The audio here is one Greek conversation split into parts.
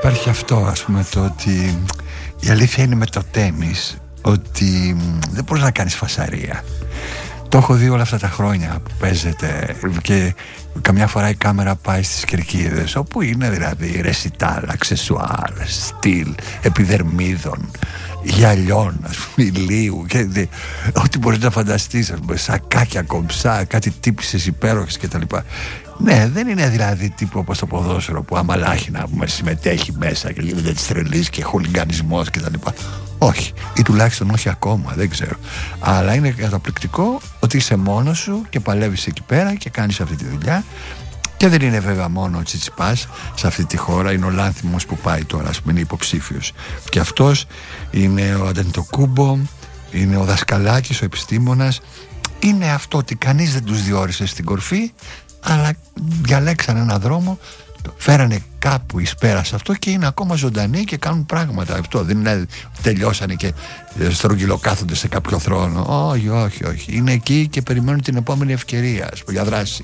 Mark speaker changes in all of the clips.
Speaker 1: υπάρχει αυτό, ας πούμε, το ότι η αλήθεια είναι με το τένις ότι δεν μπορείς να κάνεις φασαρία. Το έχω δει όλα αυτά τα χρόνια που παίζεται και καμιά φορά η κάμερα πάει στις κερκίδες, όπου είναι δηλαδή ρεσιτάλ, αξεσουάρ, στυλ, επιδερμίδων, γυαλιών, ας πούμε, ηλίου και ό,τι μπορείς να φανταστείς, ας πούμε, σακάκια κομψά, κάτι τύπισσες υπέροχες κτλ. Ναι, δεν είναι δηλαδή τύπου όπως το ποδόσφαιρο που αμαλάχινα που συμμετέχει μέσα και γίνεται της τρελής και χολιγκανισμός κτλ. Όχι, ή τουλάχιστον όχι ακόμα, δεν ξέρω. Αλλά είναι καταπληκτικό ότι είσαι μόνος σου και παλεύεις εκεί πέρα και κάνεις αυτή τη δουλειά. Και δεν είναι βέβαια μόνο ο Τσιτσιπάς σε αυτή τη χώρα, είναι ο Λάνθιμος που πάει τώρα, ας πούμε, είναι υποψήφιος. Και αυτός είναι ο Αντετοκούμπο, είναι ο Δασκαλάκης, ο επιστήμονας. Είναι αυτό ότι κανείς δεν τους διόρισε στην κορφή, αλλά διαλέξαν έναν δρόμο, φέρανε κάπου εις πέρα σε αυτό και είναι ακόμα ζωντανοί και κάνουν πράγματα. Αυτό δεν είναι τελειώσανε και στρογγυλοκάθονται σε κάποιο θρόνο. Όχι, όχι, όχι. Είναι εκεί και περιμένουν την επόμενη ευκαιρία, ας πούμε, για δράση.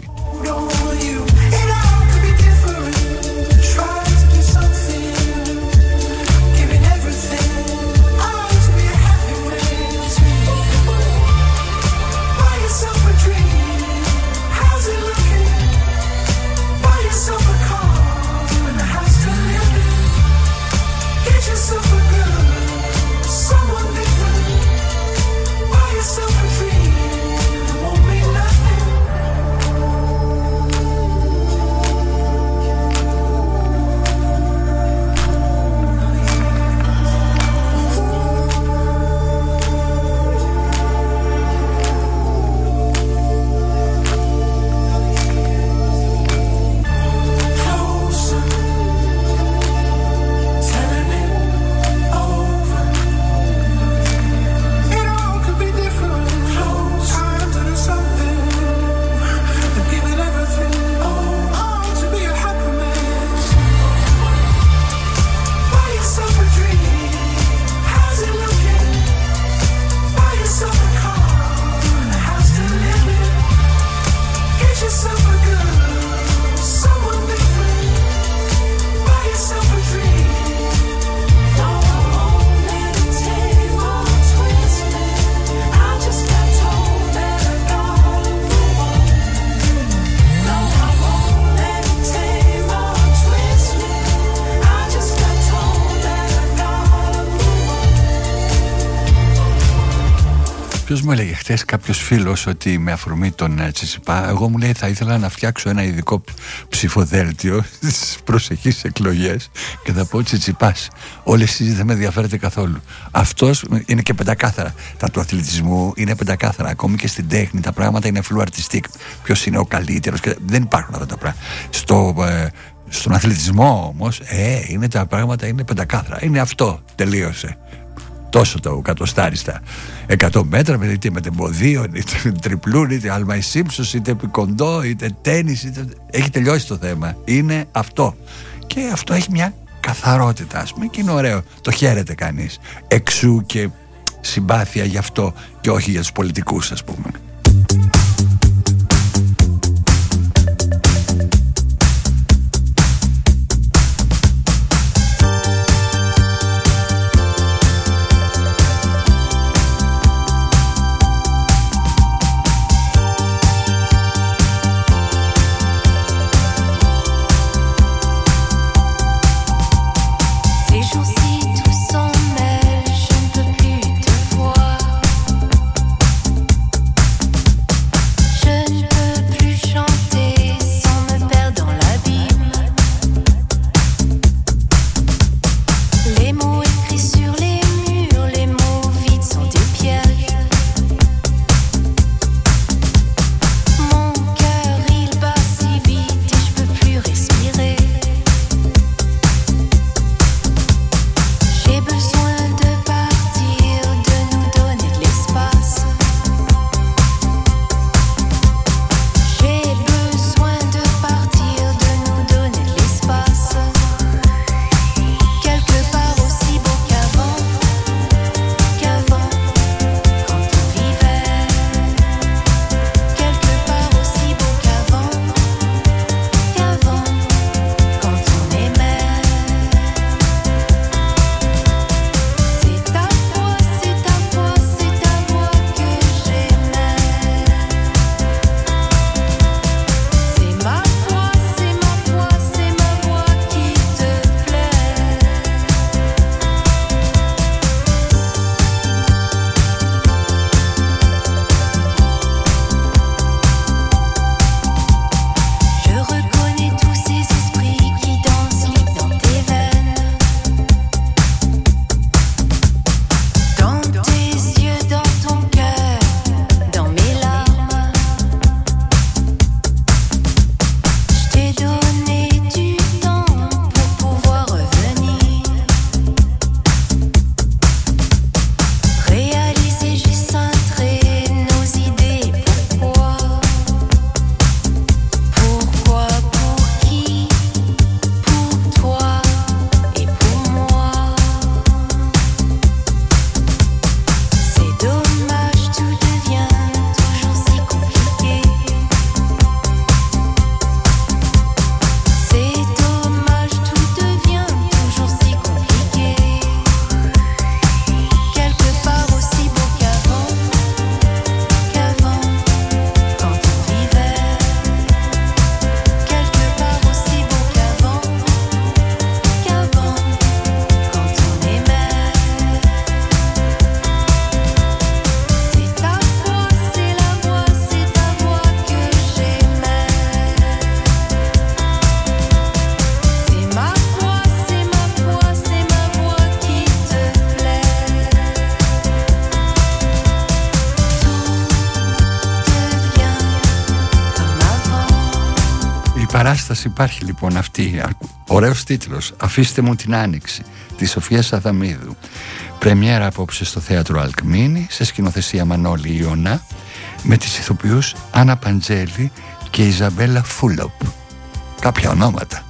Speaker 1: Ποιος μου έλεγε χθες κάποιος φίλος ότι με αφορμή τον Τσιτσιπά, εγώ μου λέει θα ήθελα να φτιάξω ένα ειδικό ψηφοδέλτιο στις προσεχείς εκλογές και θα πω Τσιτσιπάς, όλοι εσείς δεν με ενδιαφέρετε καθόλου. Αυτός είναι και πεντακάθαρα. Τα του αθλητισμού είναι πεντακάθαρα. Ακόμη και στην τέχνη τα πράγματα είναι φλουαρτιστικ. Ποιος είναι ο καλύτερος και δεν υπάρχουν αυτά τα πράγματα. Στον αθλητισμό όμως είναι τα πράγματα είναι πεντακάθαρα. Είναι αυτό, τελείωσε. Τόσο το κατοστάριστα 100 μέτρα, είτε με τεμποδίο, είτε τριπλούν, είτε άλμα σύμψος, είτε επικοντό, είτε τένις, έχει τελειώσει το θέμα. Είναι αυτό. Και αυτό έχει μια καθαρότητα, ας πούμε, και είναι ωραίο. Το χαίρεται κανείς. Εξού και συμπάθεια γι' αυτό και όχι για τους πολιτικούς, ας πούμε. παράσταση υπάρχει λοιπόν αυτή, ωραίος τίτλος, «Αφήστε μου την Άνοιξη», της Σοφίας Αδαμίδου. Πρεμιέρα απόψε στο θέατρο Αλκμίνη, σε σκηνοθεσία Μανώλη Ιωνά, με τις ηθοποιούς Άννα Παντζέλη και Ιζαμπέλα Φούλοπ. Κάποια ονόματα.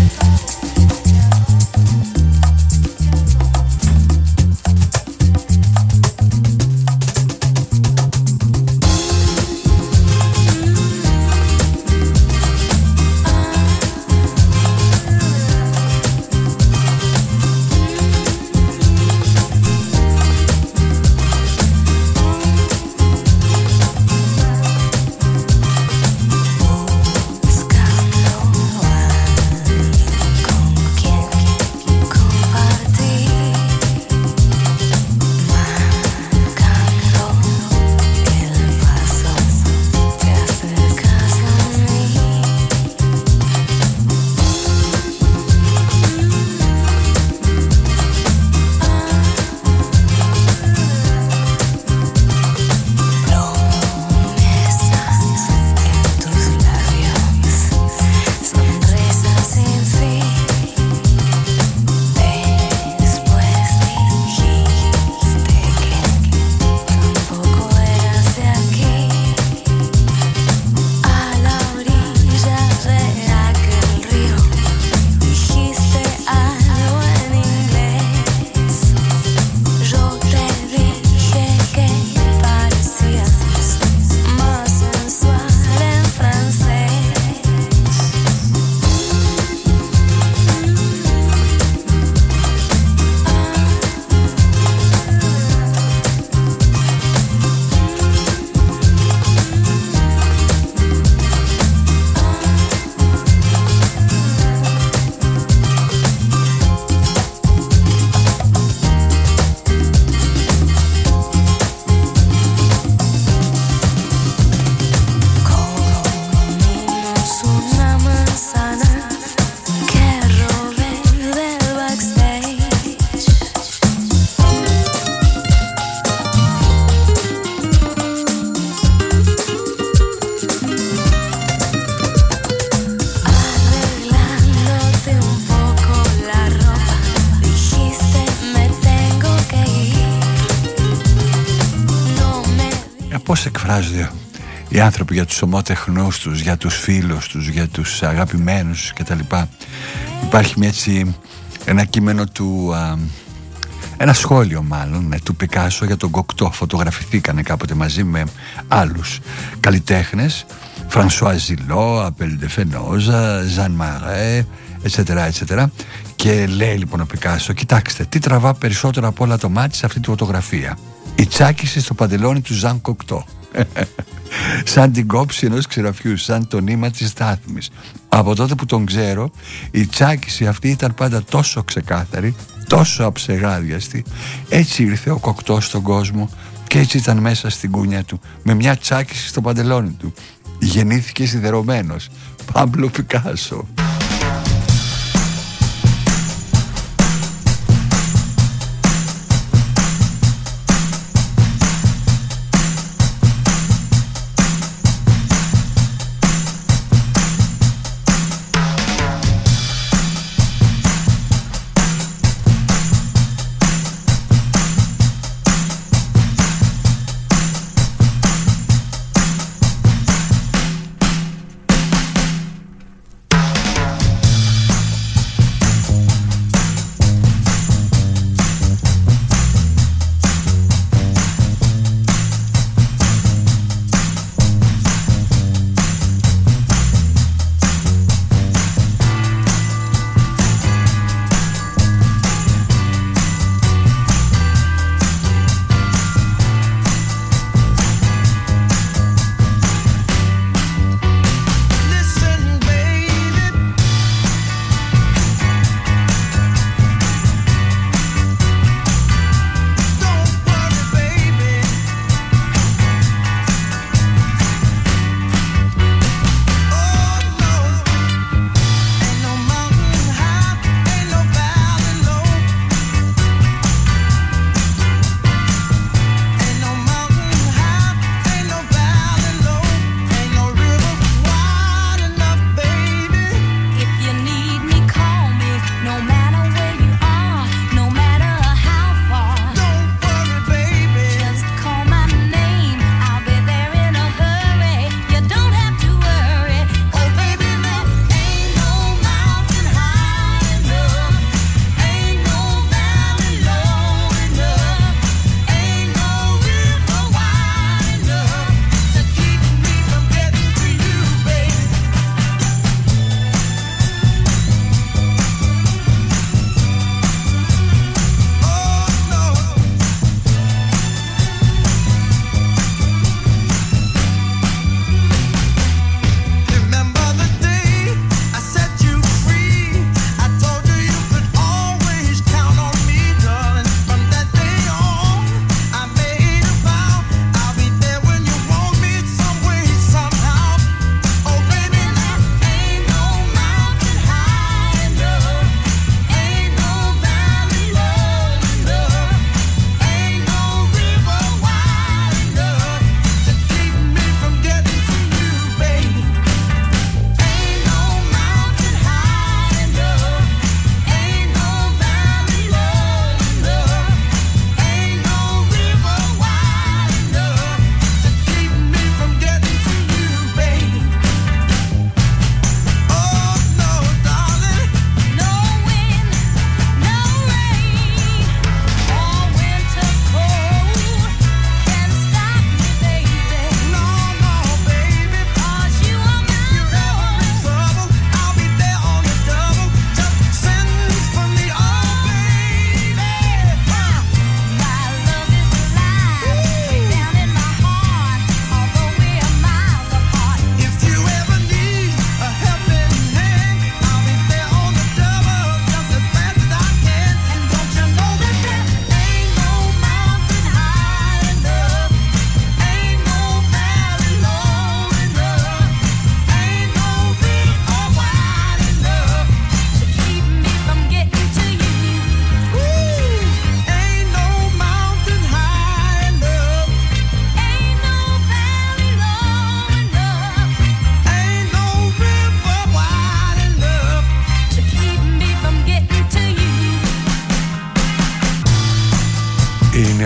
Speaker 1: Πώς εκφράζονται οι άνθρωποι για τους ομότεχνούς τους, για τους φίλους τους, για τους αγαπημένους κτλ. Υπάρχει ένα κείμενο του, ένα σχόλιο μάλλον, του Πικάσο για τον Κοκτό. Φωτογραφηθήκανε κάποτε μαζί με άλλους καλλιτέχνες, Φρανσουά Ζιλό, Απέλ ντε Φενόζα, Ζαν Μαρέ, etc. Και λέει λοιπόν ο Πικάσο, κοιτάξτε τι τραβά περισσότερο από όλα το μάτι σε αυτή τη φωτογραφία: η τσάκιση στο παντελόνι του Ζαν Κοκτό. Σαν την κόψη ενός ξηραφιού, σαν το νήμα της στάθμης. Από τότε που τον ξέρω, η τσάκιση αυτή ήταν πάντα τόσο ξεκάθαρη, τόσο αψεγάδιαστη. Έτσι ήρθε ο Κοκτός στον κόσμο και έτσι ήταν μέσα στην κούνια του, με μια τσάκιση στο παντελόνι του. Γεννήθηκε σιδερωμένος. Πάμπλο Πικάσο.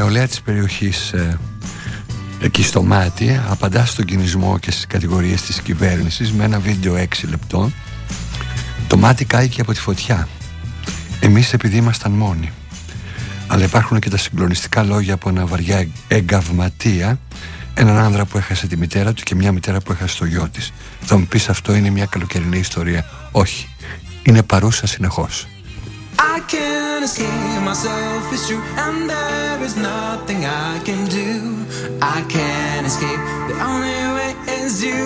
Speaker 1: νεολαία της περιοχής εκεί στο Μάτι απαντά στον κινησμό και στις κατηγορίες της κυβέρνησης με ένα βίντεο 6 λεπτών. Το Μάτι κάηκε από τη φωτιά. Εμείς επειδή ήμασταν μόνοι. Αλλά υπάρχουν και τα συγκλονιστικά λόγια από ένα βαριά εγκαυματία, έναν άνδρα που έχασε τη μητέρα του και μια μητέρα που έχασε το γιο της. Θα μου πεις αυτό είναι μια καλοκαιρινή ιστορία. Όχι, είναι παρούσα συνεχώς.
Speaker 2: I can't escape myself, it's true, and there is nothing I can do. I can't escape, the only way is you.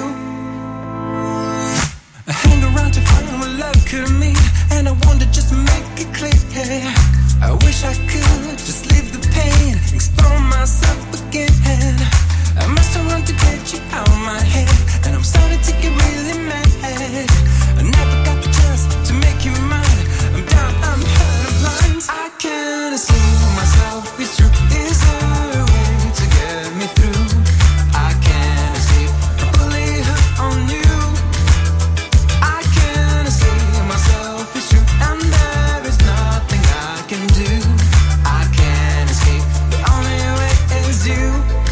Speaker 2: I hang around to find what love could mean, and I want to just make it clear. I wish I could just leave the pain, explore myself again. I must have run to get you out of my head, and I'm starting to get really mad. I never got the chance to make you mine. I'm down, I'm hurt, I'm blind. I can't escape myself, it's true. Is there a way to get me through? I can't escape, I'm fully hooked on you. I can't escape myself, it's true, and there is nothing I can do. I can't escape, the only way is you.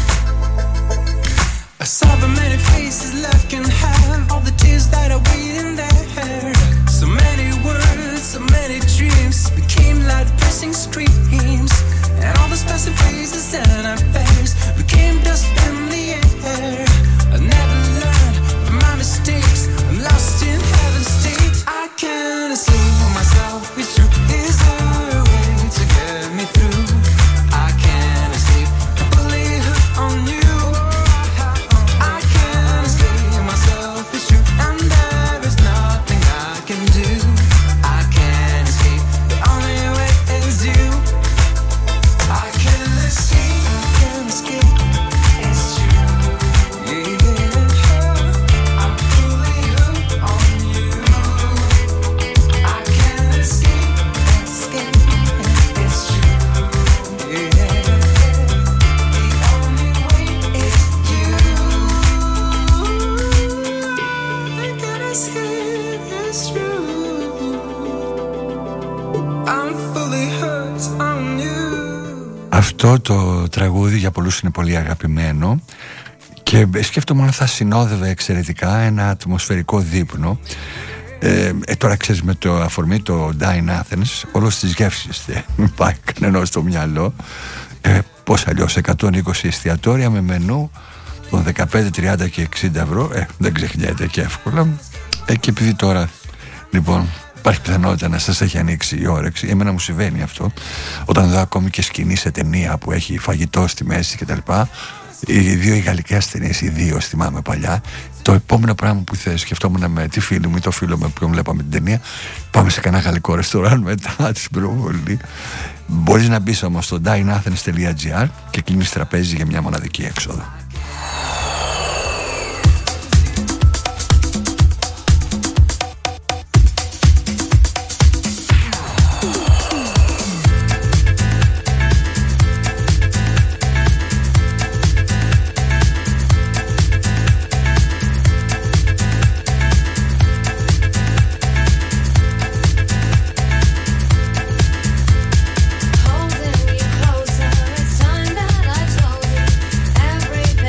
Speaker 2: I saw the many faces left can have all the tears that are waiting there. So many words, so many dreams became loud pressing screams, and all the passing phrases and affairs became dust in the air. I never learned from my mistakes. I'm lost in heaven's state. I can't escape myself. It's true. Is there a way to get me through? I can't escape. I'm fully hooked on you. I can't escape myself. It's true, and there is nothing I can do. I can't escape. The only way is you. I can't escape. I can't escape. It's true. Yeah, I'm fully hooked on you. I can't escape. Escape. It's true. Yeah, the only way is you. I can't escape. It's true. I'm fully hooked on you.
Speaker 1: Αυτό το τραγούδι για πολλούς είναι πολύ αγαπημένο και σκέφτομαι αν θα συνόδευε εξαιρετικά ένα ατμοσφαιρικό δείπνο. Τώρα ξέρεις, με το αφορμή το Die in Athens όλος τις γεύσεις δεν πάει κανένας στο μυαλό. Πώς αλλιώς 120 εστιατόρια με μενού των 15, 30 και 60 ευρώ, δεν ξεχνιέται και εύκολα. Και επειδή τώρα λοιπόν υπάρχει πιθανότητα να σας έχει ανοίξει η όρεξη, εμένα μου συμβαίνει αυτό όταν δω ακόμη και σκηνή σε ταινία που έχει φαγητό στη μέση κτλ. Οι δύο οι γαλλικές ταινίες, οι δύο θυμάμαι παλιά, το επόμενο πράγμα που σκεφτόμουν με τη φίλη μου ή το φίλο μου που βλέπαμε την ταινία, πάμε σε κανένα γαλλικό ρεστοράν μετά την προβολή. Μπορείς να μπεις όμως στο dieinathens.gr και κλείνεις τραπέζι για μια μοναδική έξοδο.
Speaker 3: Holding you closer, it's time that I told you everything.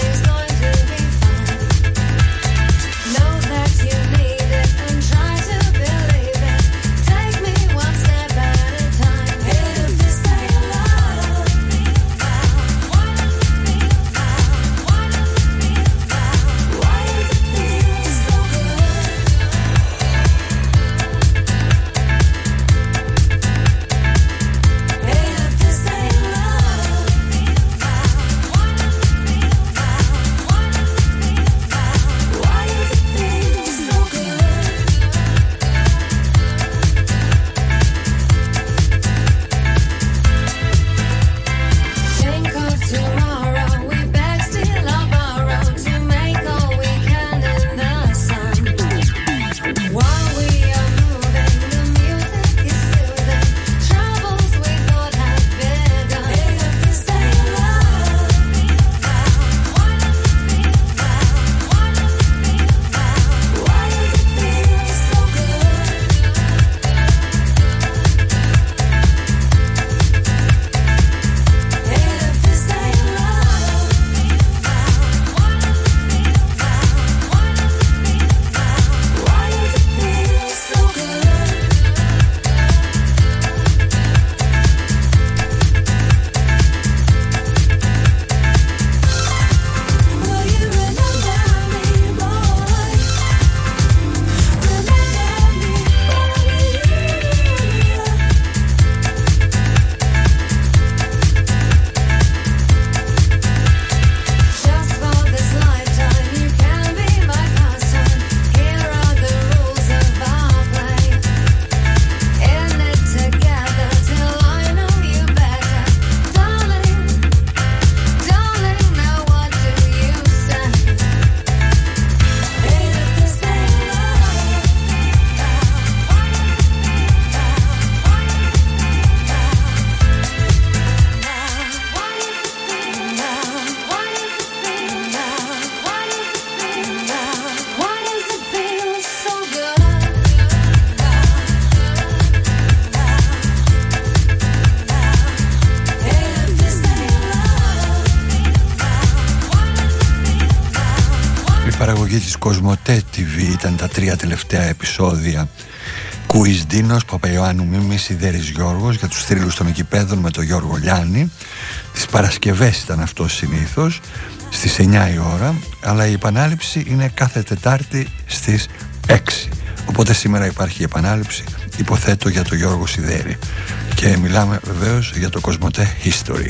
Speaker 1: Κοσμοτέ TV ήταν τα 3 τελευταία επεισόδια. Κουίζ Ντίνος, Παπαϊωάννου Μίμης, Σιδέρης Γιώργος, για τους θρύλους των οικηπέδων με τον Γιώργο Λιάννη. Τις Παρασκευές ήταν αυτό συνήθως, στις 9 η ώρα, αλλά η επανάληψη είναι κάθε Τετάρτη στις 6. Οπότε σήμερα υπάρχει η επανάληψη, υποθέτω, για τον Γιώργο Σιδέρη. Και μιλάμε βεβαίως για το Κοσμοτέ History.